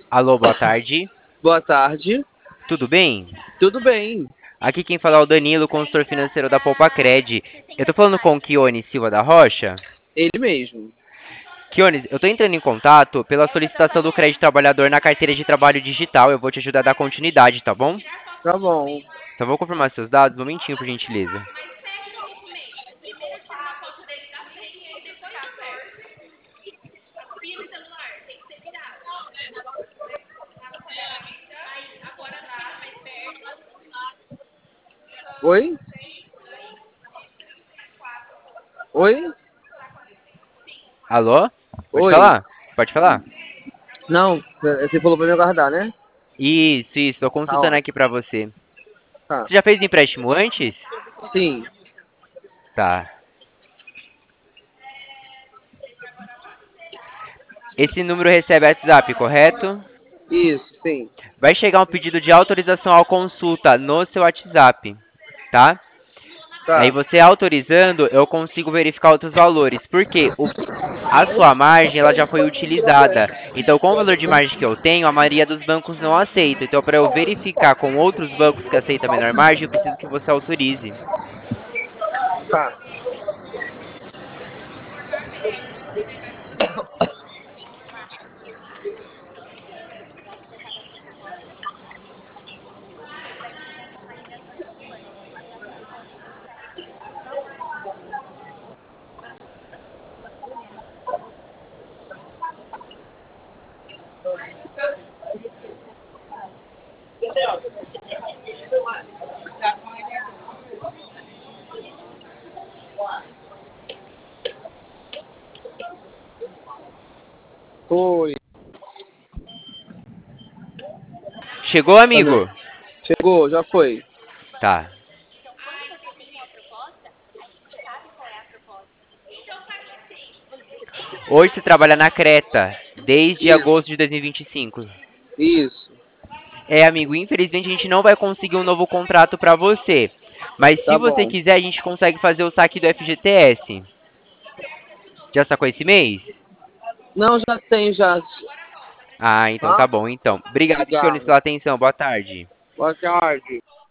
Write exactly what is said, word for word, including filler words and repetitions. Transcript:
Alô, boa tarde. Boa tarde. Tudo bem? Tudo bem? Aqui quem fala é o Danilo, consultor financeiro da Poupacred. Eu tô falando com o Kione Silva da Rocha. Ele mesmo. Kione, eu tô entrando em contato pela solicitação do crédito trabalhador na carteira de trabalho digital. Eu vou te ajudar a dar continuidade, tá bom? Tá bom. Só vou confirmar seus dados, um momentinho, por gentileza. Oi? Oi? Alô? Pode Oi? falar? Pode falar? Não, você falou pra me aguardar, né? Isso, isso, tô Tá consultando aqui ótimo. pra você. Tá. Você já fez empréstimo antes? Sim, Tá. Esse número recebe WhatsApp, correto? isso, sim. Vai chegar um pedido de autorização à consulta no seu WhatsApp, tá? Aí Tá. você autorizando, eu consigo verificar outros valores, porque o, a sua margem ela já foi utilizada. Então, com o valor de margem que eu tenho, a maioria dos bancos não aceita. Então, para eu verificar com outros bancos que aceitam a menor margem, eu preciso que você autorize. Tá. Foi. Chegou, Alô. amigo? Chegou, já foi. Tá. Hoje você trabalha na Creta, desde Isso, agosto de dois mil e vinte e cinco. isso. É, amigo, infelizmente a gente não vai conseguir um novo contrato para você. Mas se Tá você bom. quiser, a gente consegue fazer o saque do F G T S. Já sacou esse mês? Não, já tem, já. Ah, então Tá? tá bom, então. Obrigado, Kionis, Obrigado. pela atenção. Boa tarde. Boa tarde.